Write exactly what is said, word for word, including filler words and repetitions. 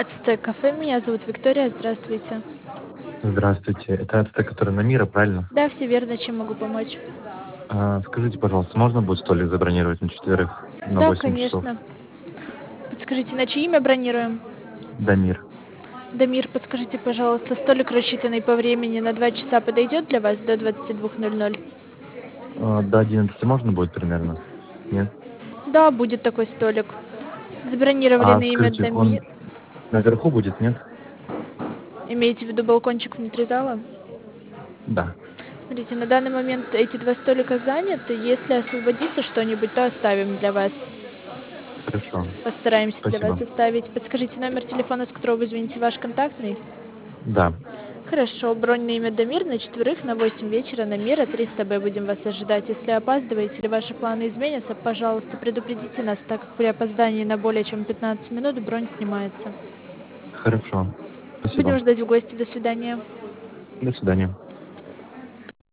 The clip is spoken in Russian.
Ацтек кафе. Меня зовут Виктория. Здравствуйте. Здравствуйте. Это Ацтек, который на Мира, правильно? Да, все верно. Чем могу помочь? А, скажите, пожалуйста, можно будет столик забронировать на четверых на Да, восемь часов? конечно. Подскажите, на чье имя бронируем? Дамир. Дамир, подскажите, пожалуйста, столик, рассчитанный по времени на два часа, подойдет для вас до двадцати двух ноль ноль? А, до одиннадцати можно будет примерно? Нет? Да, будет такой столик. Забронировали А на имя скажите, он Дамир. наверху будет, нет? Имеете в виду балкончик внутри зала? Да. Смотрите, на данный момент эти два столика заняты. Если освободится что-нибудь, то оставим для вас. Хорошо. Постараемся для вас Спасибо. оставить. Подскажите номер телефона, с которого вы звоните, ваш контактный? Да. Хорошо, бронь на имя Дамир на четверых на восемь вечера на Мира триста Б будем вас ожидать. Если опаздываете или ваши планы изменятся, пожалуйста, предупредите нас, так как при опоздании на более чем пятнадцать минут бронь снимается. Хорошо. Будем Спасибо. ждать в гости. До свидания. До свидания.